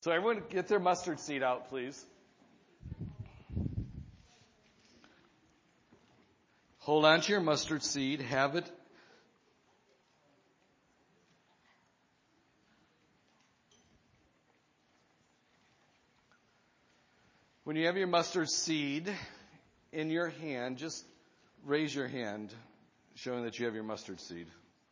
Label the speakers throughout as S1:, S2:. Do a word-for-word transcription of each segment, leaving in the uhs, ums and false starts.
S1: So everyone get their mustard seed out, please. Hold on to your mustard seed. Have it. When you have your mustard seed in your hand, just raise your hand, showing that you have your mustard seed.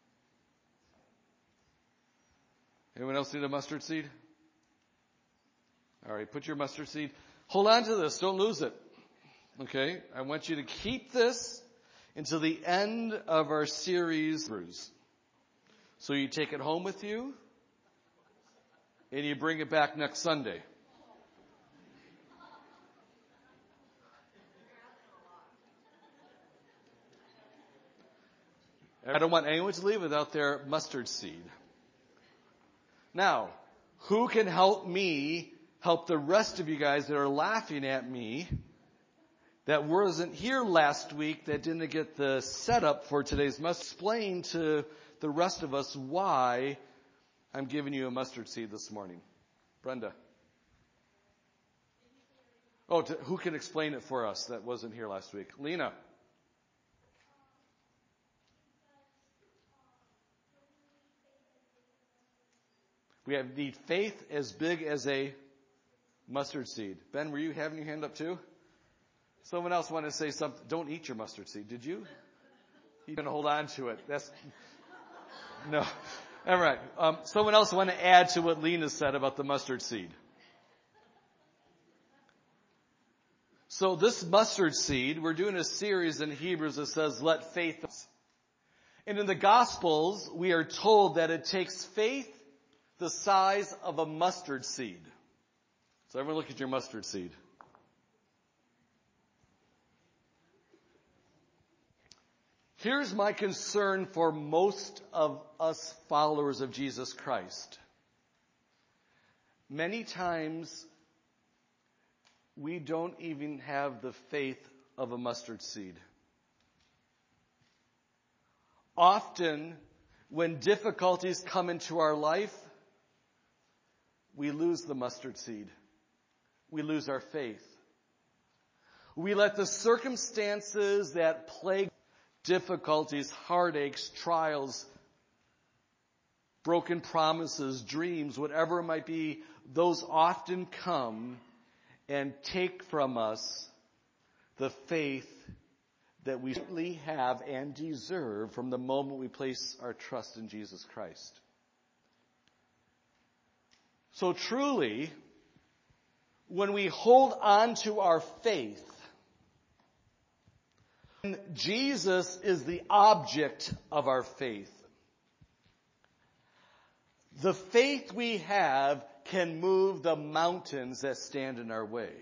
S1: Anyone else need a mustard seed? All right, put your mustard seed. Hold on to this. Don't lose it. Okay? I want you to keep this until the end of our series. So you take it home with you, and you bring it back next Sunday. I don't want anyone to leave without their mustard seed. Now, who can help me help the rest of you guys that are laughing at me that wasn't here last week, that didn't get the setup for today's mustard? Explain to the rest of us why I'm giving you a mustard seed this morning. Brenda. Oh, to, who can explain it for us that wasn't here last week? Lena. We have need faith as big as a mustard seed. Ben, were you having your hand up too? Someone else wanted to say something. Don't eat your mustard seed, did you? You're going to hold on to it. That's no. All right. Um, someone else want to add to what Lena said about the mustard seed. So this mustard seed, we're doing a series in Hebrews that says, let faith. And in the Gospels, we are told that it takes faith the size of a mustard seed. So everyone look at your mustard seed. Here's my concern for most of us followers of Jesus Christ. Many times, we don't even have the faith of a mustard seed. Often, when difficulties come into our life, we lose the mustard seed. We lose our faith. We let the circumstances that plague difficulties, heartaches, trials, broken promises, dreams, whatever it might be, those often come and take from us the faith that we certainly have and deserve from the moment we place our trust in Jesus Christ. So truly, when we hold on to our faith, Jesus is the object of our faith. The faith we have can move the mountains that stand in our way.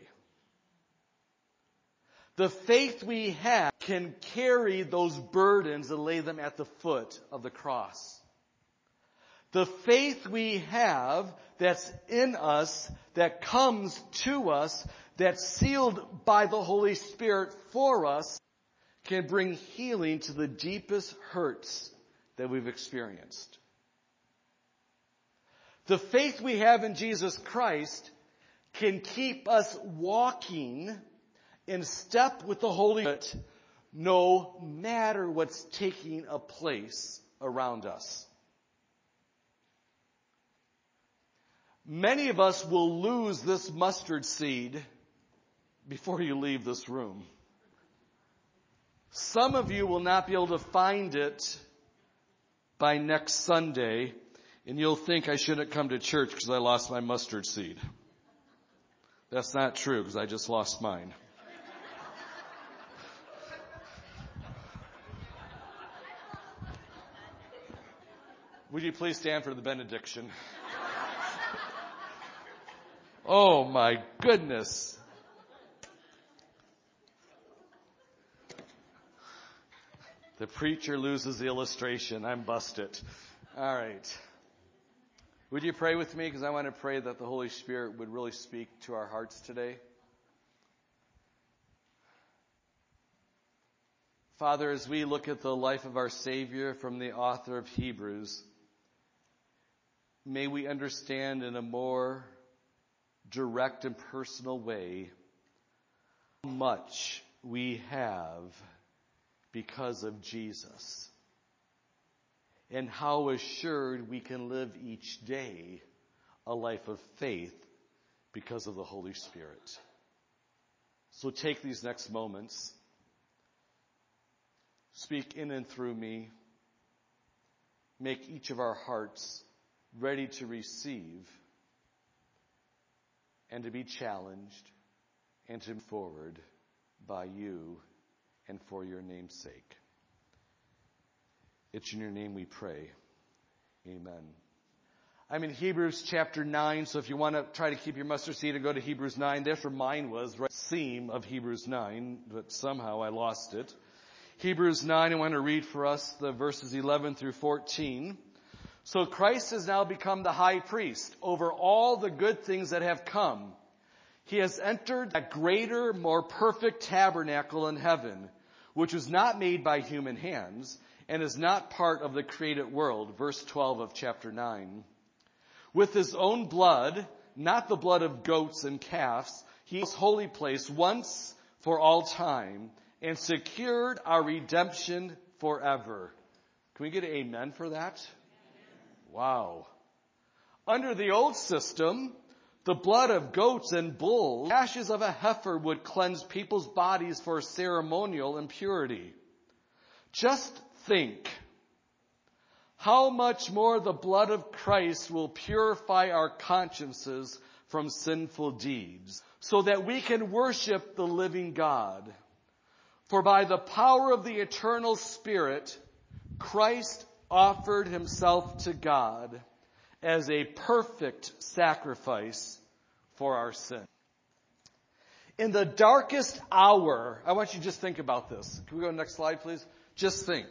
S1: The faith we have can carry those burdens and lay them at the foot of the cross. The faith we have that's in us, that comes to us, that's sealed by the Holy Spirit for us, can bring healing to the deepest hurts that we've experienced. The faith we have in Jesus Christ can keep us walking in step with the Holy Spirit no matter what's taking a place around us. Many of us will lose this mustard seed before you leave this room. Some of you will not be able to find it by next Sunday, and you'll think I shouldn't come to church because I lost my mustard seed. That's not true because I just lost mine. Would you please stand for the benediction? Oh my goodness. The preacher loses the illustration. I'm busted. All right. Would you pray with me? Because I want to pray that the Holy Spirit would really speak to our hearts today. Father, as we look at the life of our Savior from the author of Hebrews, may we understand in a more direct and personal way how much we have because of Jesus, and how assured we can live each day a life of faith because of the Holy Spirit. So take these next moments, speak in and through me, make each of our hearts ready to receive and to be challenged and to move forward by you and for your name's sake. It's in your name we pray. Amen. I'm in Hebrews chapter nine, so if you want to try to keep your mustard seed and go to Hebrews nine, that's where mine was, right? Theme of Hebrews nine, but somehow I lost it. Hebrews nine, I want to read for us the verses eleven through fourteen. So Christ has now become the high priest over all the good things that have come. He has entered a greater, more perfect tabernacle in heaven, which was not made by human hands and is not part of the created world. Verse twelve of chapter nine. With his own blood, not the blood of goats and calves, he has holy place once for all time and secured our redemption forever. Can we get an amen for that? Wow. Under the old system, the blood of goats and bulls, ashes of a heifer would cleanse people's bodies for ceremonial impurity. Just think how much more the blood of Christ will purify our consciences from sinful deeds, so that we can worship the living God. For by the power of the eternal Spirit, Christ offered himself to God as a perfect sacrifice for our sin. In the darkest hour, I want you to just think about this. Can we go to the next slide, please? Just think.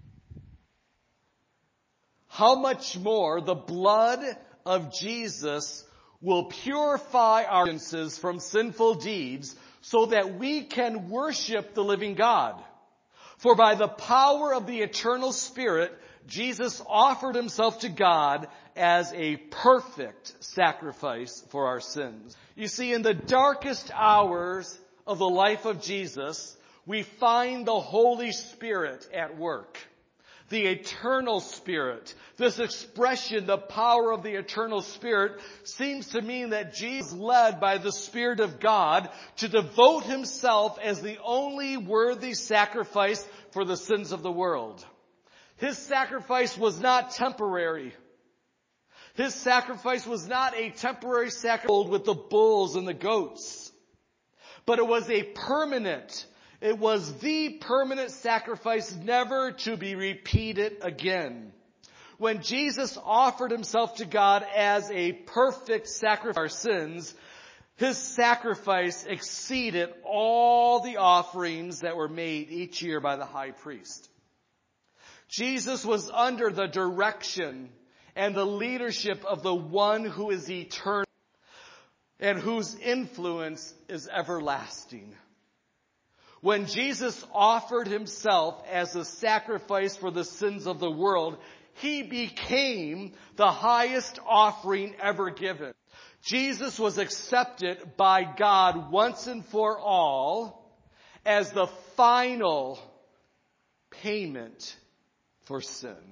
S1: How much more the blood of Jesus will purify our consciences from sinful deeds so that we can worship the living God. For by the power of the eternal Spirit, Jesus offered himself to God as a perfect sacrifice for our sins. You see, in the darkest hours of the life of Jesus, we find the Holy Spirit at work. The eternal Spirit. This expression, the power of the eternal Spirit, seems to mean that Jesus was led by the Spirit of God to devote himself as the only worthy sacrifice for the sins of the world. His sacrifice was not temporary. His sacrifice was not a temporary sacrifice with the bulls and the goats, but it was a permanent It was the permanent sacrifice, never to be repeated again. When Jesus offered himself to God as a perfect sacrifice for our sins, his sacrifice exceeded all the offerings that were made each year by the high priest. Jesus was under the direction and the leadership of the one who is eternal and whose influence is everlasting. When Jesus offered himself as a sacrifice for the sins of the world, he became the highest offering ever given. Jesus was accepted by God once and for all as the final payment for sin.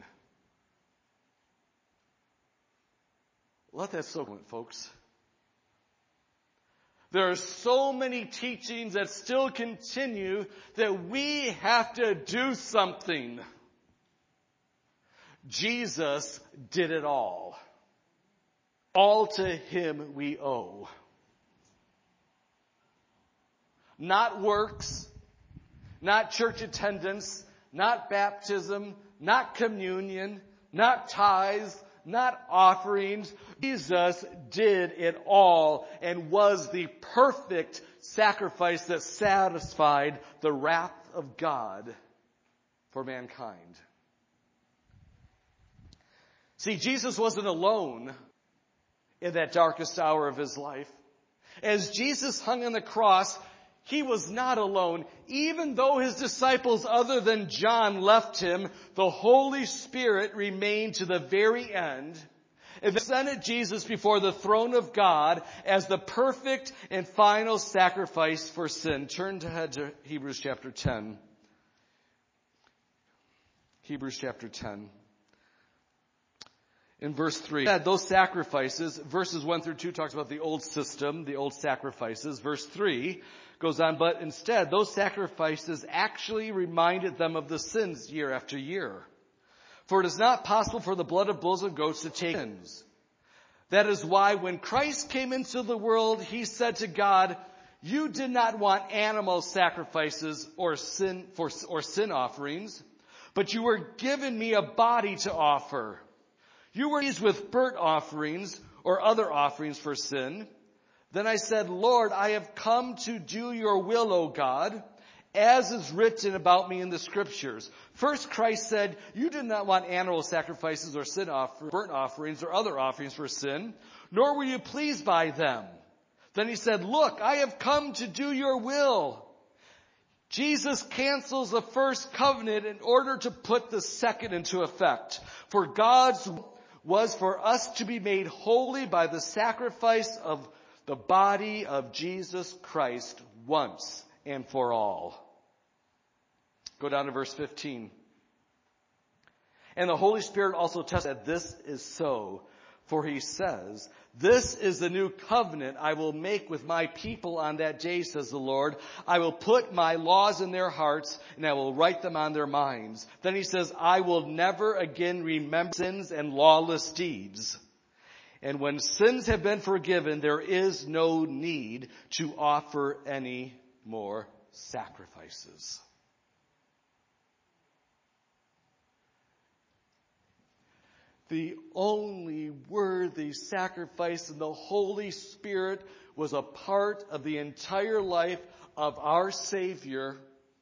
S1: Let that soak in, folks. There are so many teachings that still continue that we have to do something. Jesus did it all. All to him we owe. Not works, not church attendance, not baptism, not communion, not tithes, not offerings. Jesus did it all and was the perfect sacrifice that satisfied the wrath of God for mankind. See, Jesus wasn't alone in that darkest hour of his life. As Jesus hung on the cross, he was not alone. Even though his disciples other than John left him, the Holy Spirit remained to the very end. and presented Jesus before the throne of God as the perfect and final sacrifice for sin. Turn ahead to Hebrews chapter ten. Hebrews chapter ten. In verse three, those sacrifices, verses one through two talks about the old system, the old sacrifices. Verse three goes on, but instead, those sacrifices actually reminded them of the sins year after year. For it is not possible for the blood of bulls and goats to take sins. That is why when Christ came into the world, he said to God, you did not want animal sacrifices or sin, for, or sin offerings, but you were given me a body to offer. You were pleased with burnt offerings or other offerings for sin. Then I said, Lord, I have come to do your will, O God, as is written about me in the scriptures. First Christ said, you did not want animal sacrifices or sin offer, burnt offerings or other offerings for sin, nor were you pleased by them. Then he said, look, I have come to do your will. Jesus cancels the first covenant in order to put the second into effect. For God's will was for us to be made holy by the sacrifice of the body of Jesus Christ once and for all. Go down to verse fifteen. And the Holy Spirit also testifies that this is so. For he says, this is the new covenant I will make with my people on that day, says the Lord. I will put my laws in their hearts and I will write them on their minds. Then he says, I will never again remember sins and lawless deeds. And when sins have been forgiven, there is no need to offer any more sacrifices. The only worthy sacrifice in the Holy Spirit was a part of the entire life of our Savior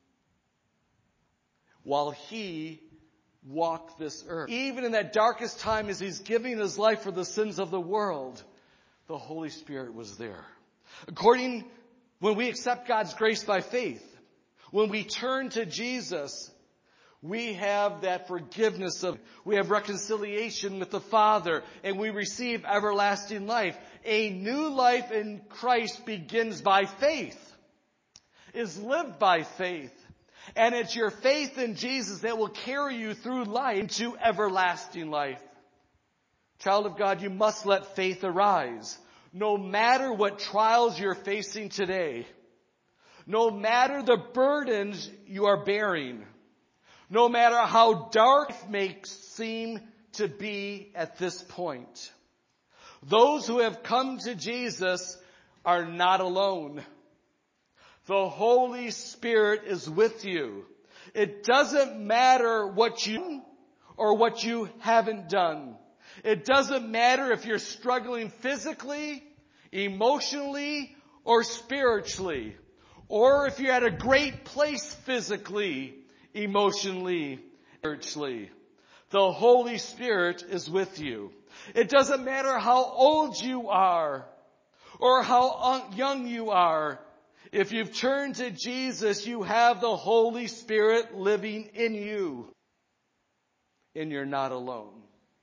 S1: while he walked this earth. Even in that darkest time as he's giving his life for the sins of the world, the Holy Spirit was there. According, when we accept God's grace by faith, when we turn to Jesus, we have that forgiveness of, we have reconciliation with the Father, and we receive everlasting life. A new life in Christ begins by faith, is lived by faith. And it's your faith in Jesus that will carry you through life to everlasting life. Child of God, you must let faith arise. No matter what trials you're facing today, no matter the burdens you are bearing, no matter how dark it may seem to be at this point, those who have come to Jesus are not alone. The Holy Spirit is with you. It doesn't matter what you or what you haven't done. It doesn't matter if you're struggling physically, emotionally, or spiritually, or if you're at a great place physically, emotionally, spiritually. The Holy Spirit is with you. It doesn't matter how old you are or how young you are. If you've turned to Jesus, you have the Holy Spirit living in you. And you're not alone.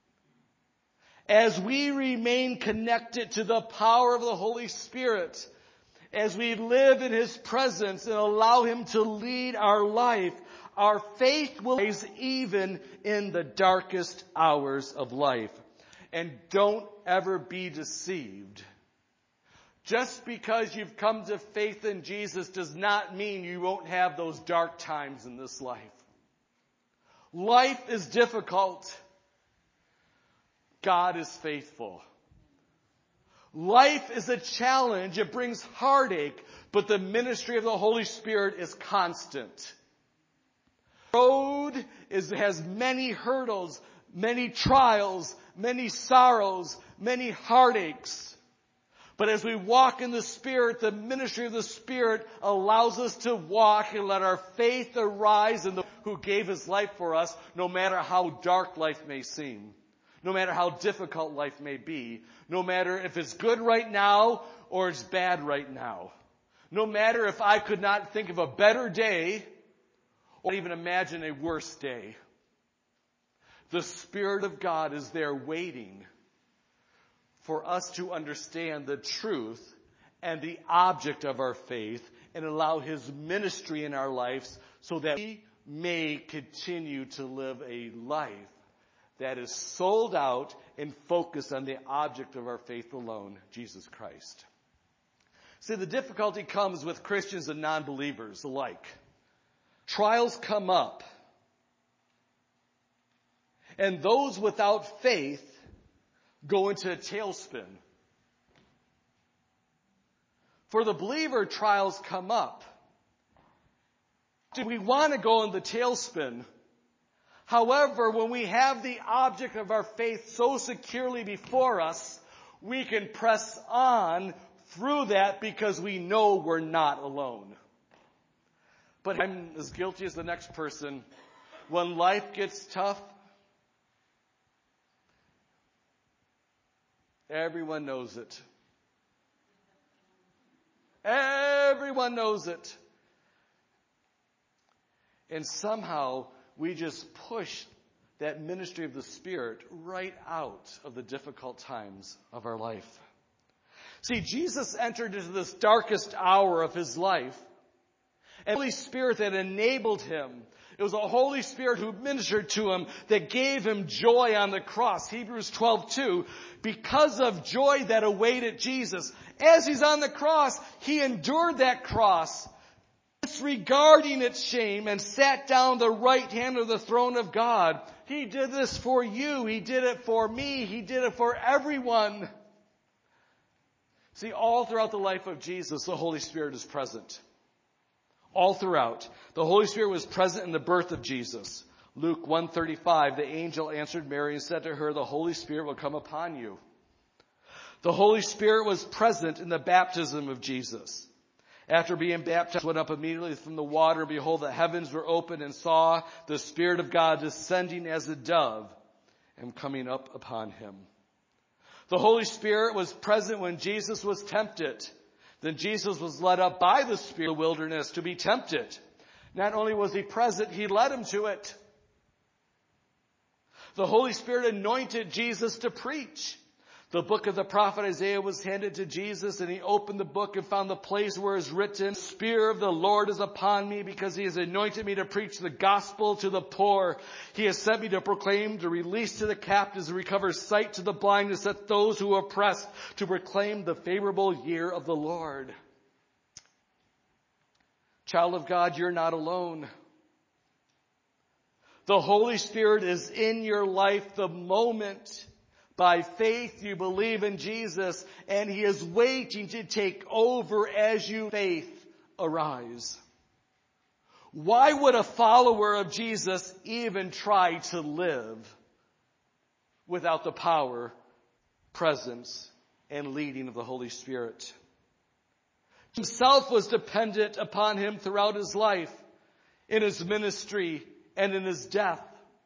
S1: As we remain connected to the power of the Holy Spirit, as we live in His presence and allow Him to lead our life, our faith will rise even in the darkest hours of life. And don't ever be deceived. Just because you've come to faith in Jesus does not mean you won't have those dark times in this life. Life is difficult. God is faithful. Life is a challenge. It brings heartache, but the ministry of the Holy Spirit is constant. The road is, has many hurdles, many trials, many sorrows, many heartaches. But as we walk in the Spirit, the ministry of the Spirit allows us to walk and let our faith arise in the who gave His life for us, no matter how dark life may seem, no matter how difficult life may be, no matter if it's good right now or it's bad right now, no matter if I could not think of a better day or even imagine a worse day. The Spirit of God is there waiting for us to understand the truth and the object of our faith and allow His ministry in our lives so that we may continue to live a life that is sold out and focused on the object of our faith alone, Jesus Christ. See, the difficulty comes with Christians and non-believers alike. Trials come up. And those without faith go into a tailspin. For the believer, trials come up. We want to go in the tailspin. However, when we have the object of our faith so securely before us, we can press on through that because we know we're not alone. But I'm as guilty as the next person. When life gets tough, everyone knows it. Everyone knows it. And somehow we just push that ministry of the Spirit right out of the difficult times of our life. See, Jesus entered into this darkest hour of His life. And the Holy Spirit that enabled Him. It was the Holy Spirit who ministered to Him that gave Him joy on the cross. Hebrews twelve two. Because of joy that awaited Jesus. As He's on the cross, He endured that cross, disregarding its shame, and sat down at the right hand of the throne of God. He did this for you. He did it for me. He did it for everyone. See, all throughout the life of Jesus, the Holy Spirit is present. All throughout. The Holy Spirit was present in the birth of Jesus. Luke one thirty-five, the angel answered Mary and said to her, the Holy Spirit will come upon you. The Holy Spirit was present in the baptism of Jesus. After being baptized, went up immediately from the water, and behold, the heavens were opened, and saw the Spirit of God descending as a dove and coming up upon Him. The Holy Spirit was present when Jesus was tempted. Then Jesus was led up by the Spirit in the wilderness to be tempted. Not only was He present, He led Him to it. The Holy Spirit anointed Jesus to preach. The book of the prophet Isaiah was handed to Jesus, and He opened the book and found the place where it is written, the Spirit of the Lord is upon me, because He has anointed me to preach the gospel to the poor. He has sent me to proclaim, to release to the captives, to recover sight to the blind, to set those who are oppressed, to proclaim the favorable year of the Lord. Child of God, you're not alone. The Holy Spirit is in your life the moment by faith you believe in Jesus, and He is waiting to take over as you faith arise. Why would a follower of Jesus even try to live without the power, presence, and leading of the Holy Spirit? Himself was dependent upon Him throughout His life, in His ministry, and in His death.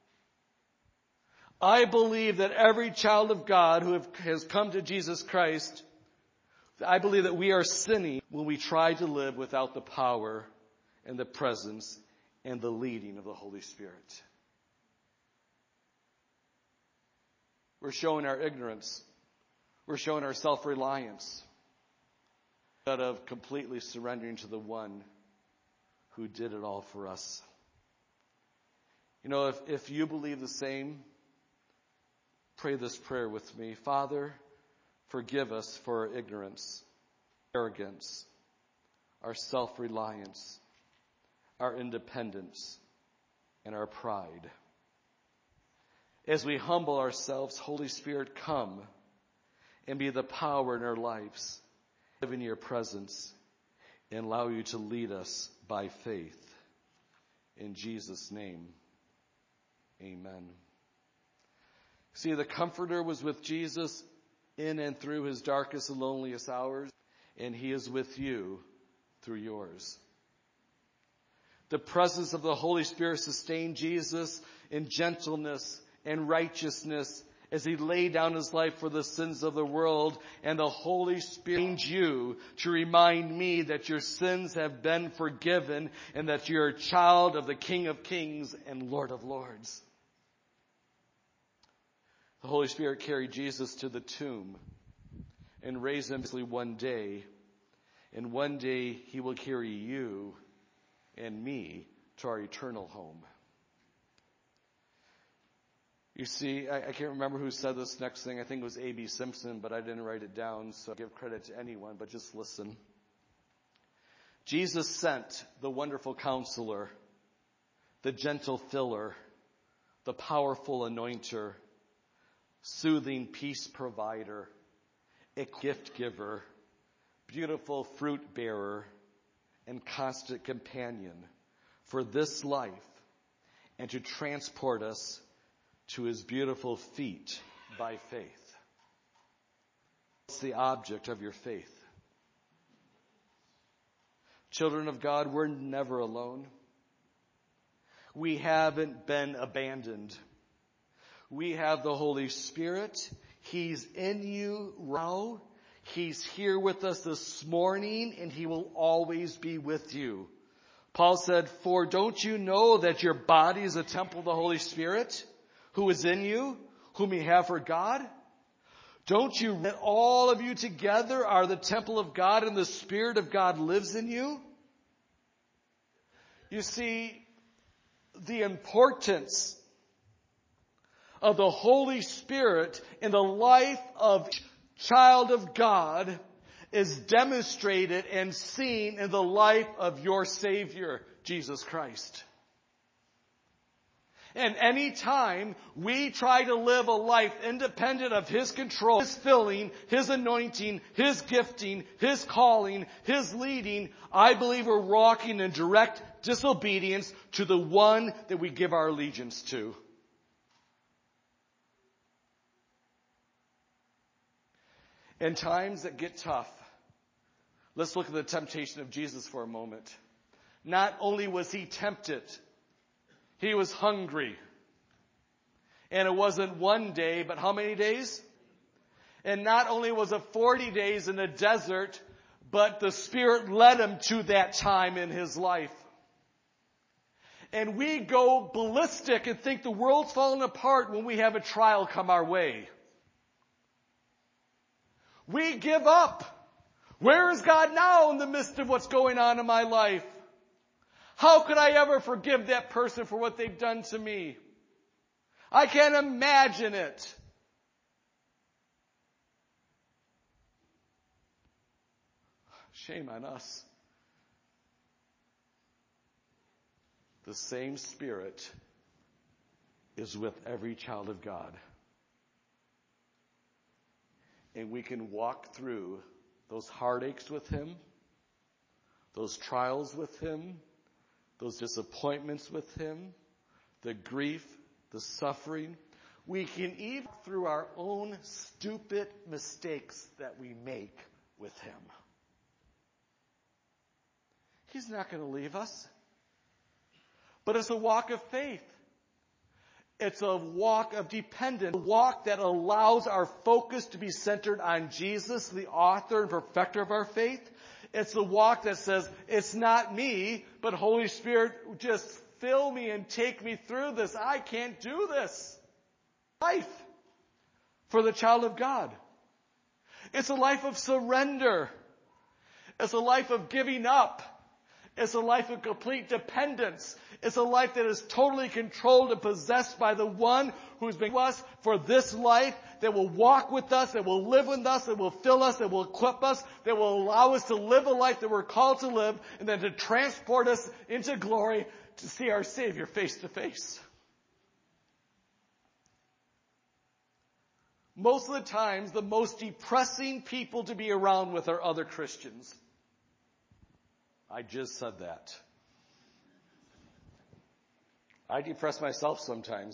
S1: I believe that every child of God who has come to Jesus Christ, I believe that we are sinning when we try to live without the power and the presence and the leading of the Holy Spirit. We're showing our ignorance. We're showing our self-reliance instead of completely surrendering to the one who did it all for us. You know, if, if you believe the same, pray this prayer with me. Father, forgive us for our ignorance, arrogance, our self-reliance, our independence, and our pride. As we humble ourselves, Holy Spirit, come and be the power in our lives. Live in your presence and allow you to lead us by faith. In Jesus' name, amen. See, the Comforter was with Jesus in and through His darkest and loneliest hours, and He is with you through yours. The presence of the Holy Spirit sustained Jesus in gentleness and righteousness as He laid down His life for the sins of the world, and the Holy Spirit needs you to remind me that your sins have been forgiven and that you're a child of the King of Kings and Lord of Lords. The Holy Spirit carried Jesus to the tomb and raise him one day. And one day he will carry you and me to our eternal home. You see, I, I can't remember who said this next thing. I think it was A B Simpson, but I didn't write it down, so I give credit to anyone, but just listen. Jesus sent the wonderful counselor, the gentle filler, the powerful anointer, soothing peace provider, a gift giver, beautiful fruit bearer, and constant companion for this life, and to transport us to his beautiful feet by faith. What's the object of your faith? Children of God, we're never alone. We haven't been abandoned. We have the Holy Spirit. He's in you now. He's here with us this morning, and he will always be with you. Paul said, for don't you know that your body is a temple of the Holy Spirit, who is in you, whom you have for God? Don't you know that all of you together are the temple of God, and the Spirit of God lives in you? You see, the importance of the Holy Spirit in the life of a child of God is demonstrated and seen in the life of your Savior, Jesus Christ. And any time we try to live a life independent of his control, his filling, his anointing, his gifting, his calling, his leading, I believe we're walking in direct disobedience to the one that we give our allegiance to. In times that get tough, let's look at the temptation of Jesus for a moment. Not only was he tempted, he was hungry. And it wasn't one day, but how many days? And not only was it forty days in the desert, but the Spirit led him to that time in his life. And we go ballistic and think the world's falling apart when we have a trial come our way. We give up. Where is God now in the midst of what's going on in my life? How could I ever forgive that person for what they've done to me? I can't imagine it. Shame on us. The same Spirit is with every child of God. And we can walk through those heartaches with him, those trials with him, those disappointments with him, the grief, the suffering. We can even through our own stupid mistakes that we make with him. He's not going to leave us. But it's a walk of faith. It's a walk of dependence, a walk that allows our focus to be centered on Jesus, the author and perfecter of our faith. It's a walk that says, it's not me, but Holy Spirit, just fill me and take me through this. I can't do this. Life for the child of God. It's a life of surrender. It's a life of giving up. It's a life of complete dependence. It's a life that is totally controlled and possessed by the one who's been with us for this life, that will walk with us, that will live with us, that will fill us, that will equip us, that will allow us to live a life that we're called to live, and then to transport us into glory to see our Savior face to face. Most of the times, the most depressing people to be around with are other Christians. I just said that. I depress myself sometimes.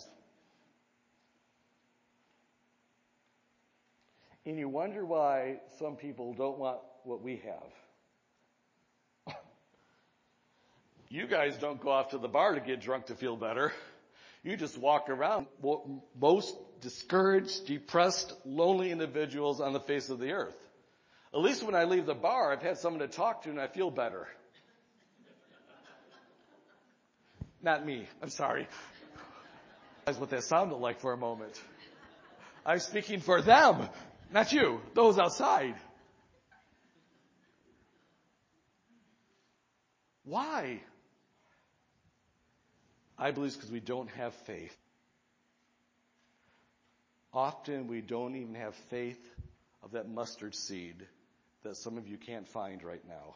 S1: And you wonder why some people don't want what we have. You guys don't go off to the bar to get drunk to feel better. You just walk around. Most discouraged, depressed, lonely individuals on the face of the earth. At least when I leave the bar, I've had someone to talk to and I feel better. Not me. I'm sorry. That's what that sounded like for a moment. I'm speaking for them, not you, those outside. Why? I believe it's because we don't have faith. Often we don't even have faith of that mustard seed that some of you can't find right now.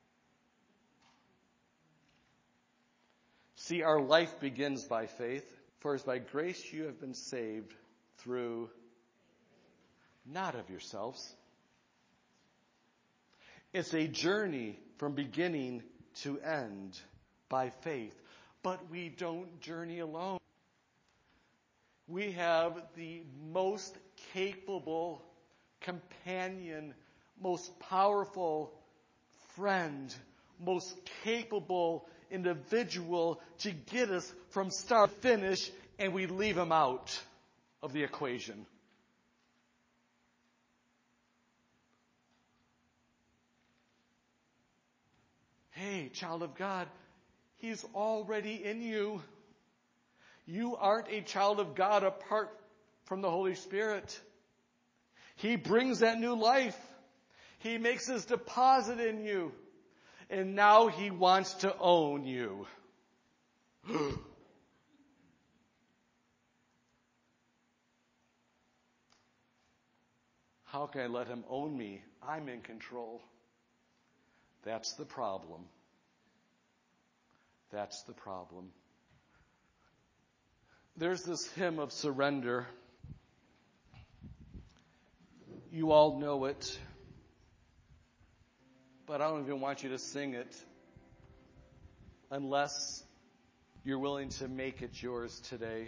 S1: See, our life begins by faith. For as by grace you have been saved through, not of yourselves. It's a journey from beginning to end by faith. But we don't journey alone. We have the most capable companion, most powerful friend, most capable individual to get us from start to finish, and we leave him out of the equation. Hey, child of God, He's already in you. You aren't a child of God apart from the Holy Spirit. He brings that new life. He makes His deposit in you. And now He wants to own you. How can I let Him own me? I'm in control. That's the problem. That's the problem. There's this hymn of surrender. You all know it. But I don't even want you to sing it unless you're willing to make it yours today.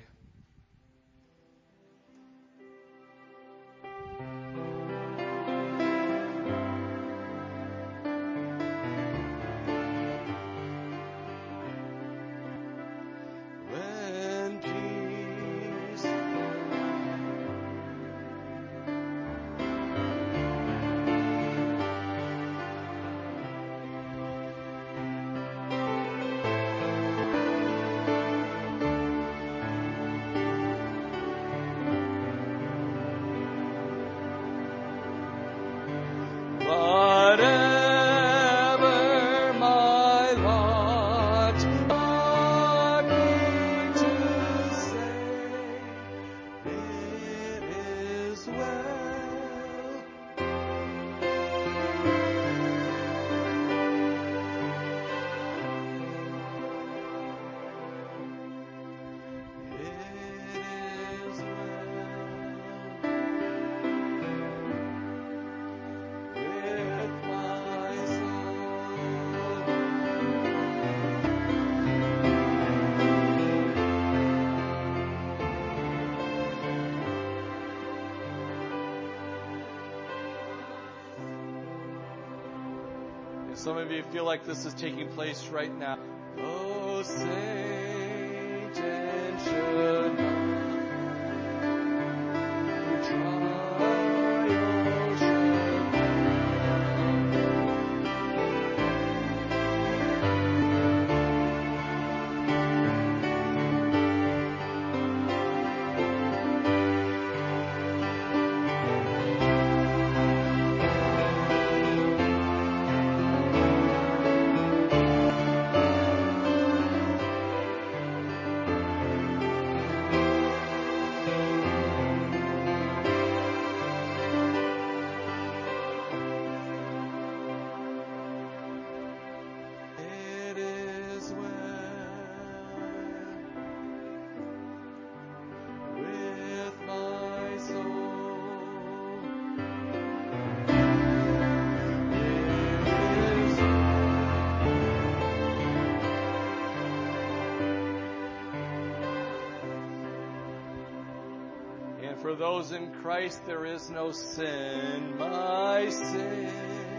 S1: Some of you feel like this is taking place right now. Oh, Satan should not trial should For those in Christ, there is no sin, my sin.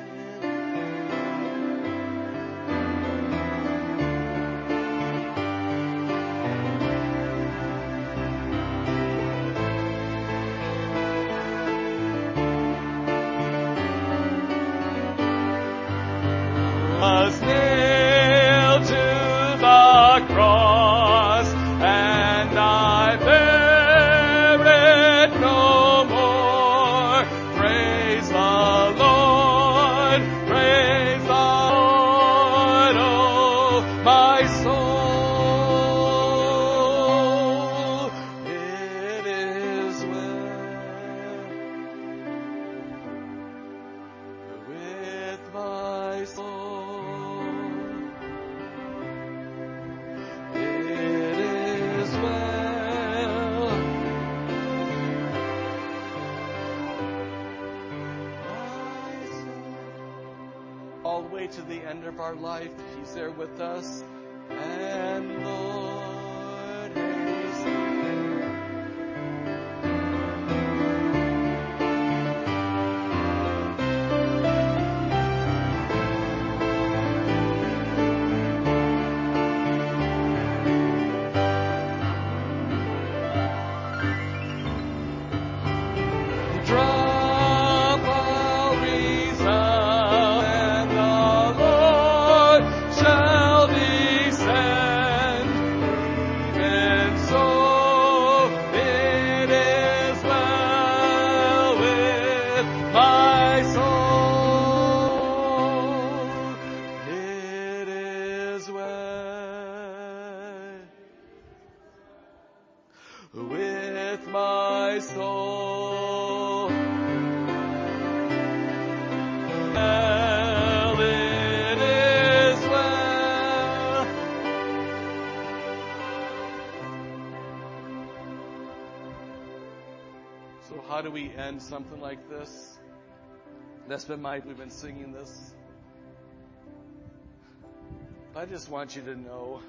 S1: Was nailed to the cross, and I bear it no more. Praise the Lord, praise the Lord, oh all the way to the end of our life. He's there with us. And Lord, hasten. With my soul, well, it is well. So how do we end something like this? That's been my, we've been singing this. I just want you to know,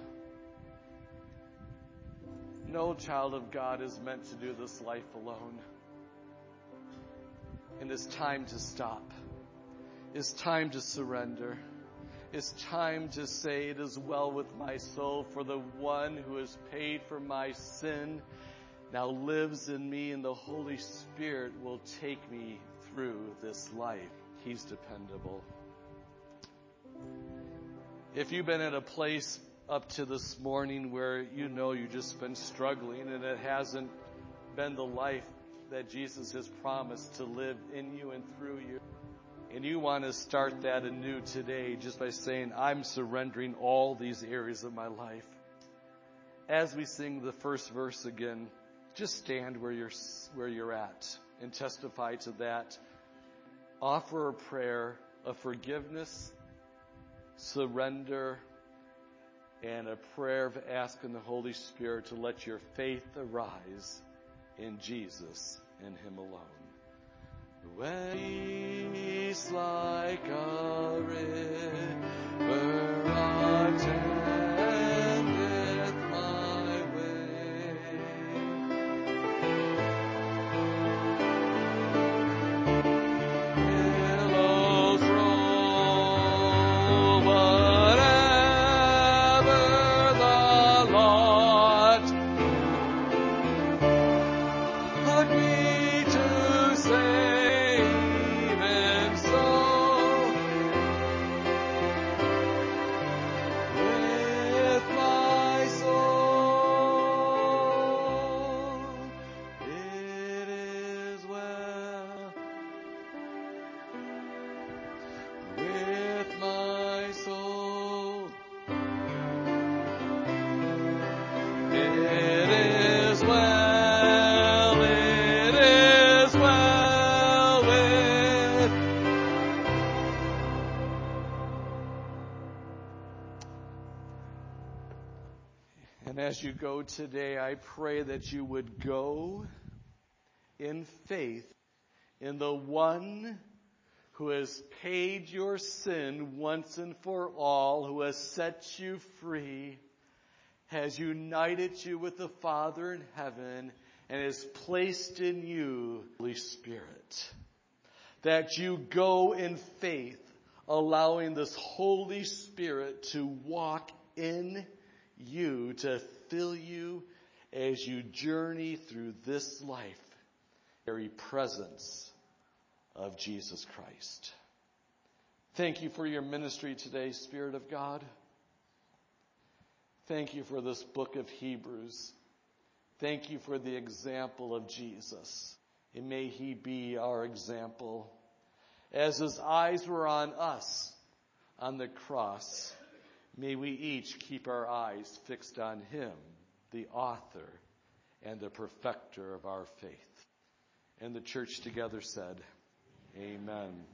S1: no child of God is meant to do this life alone. And it's time to stop. It's time to surrender. It's time to say, it is well with my soul, for the one who has paid for my sin now lives in me, and the Holy Spirit will take me through this life. He's dependable. If you've been at a place up to this morning where you know you've just been struggling and it hasn't been the life that Jesus has promised to live in you and through you, and you want to start that anew today just by saying, I'm surrendering all these areas of my life. As we sing the first verse again, just stand where you're where you're at and testify to that. Offer a prayer of forgiveness, surrender, and a prayer of asking the Holy Spirit to let your faith arise in Jesus and Him alone. When peace like a river attendeth my way, billows roll, whatever the lot, put me to save, and so with my soul it is well. With my soul it is well, it is well with. And as you go today, I pray that you would go in faith in the one who has paid your sin once and for all, who has set you free, has united you with the Father in heaven, and has placed in you the Holy Spirit. That you go in faith, allowing this Holy Spirit to walk in you, to fill you as you journey through this life, very presence of Jesus Christ. Thank you for your ministry today, Spirit of God. Thank you for this book of Hebrews. Thank you for the example of Jesus. And may He be our example. As His eyes were on us on the cross, may we each keep our eyes fixed on Him, the author and the perfecter of our faith. And the church together said, Amen.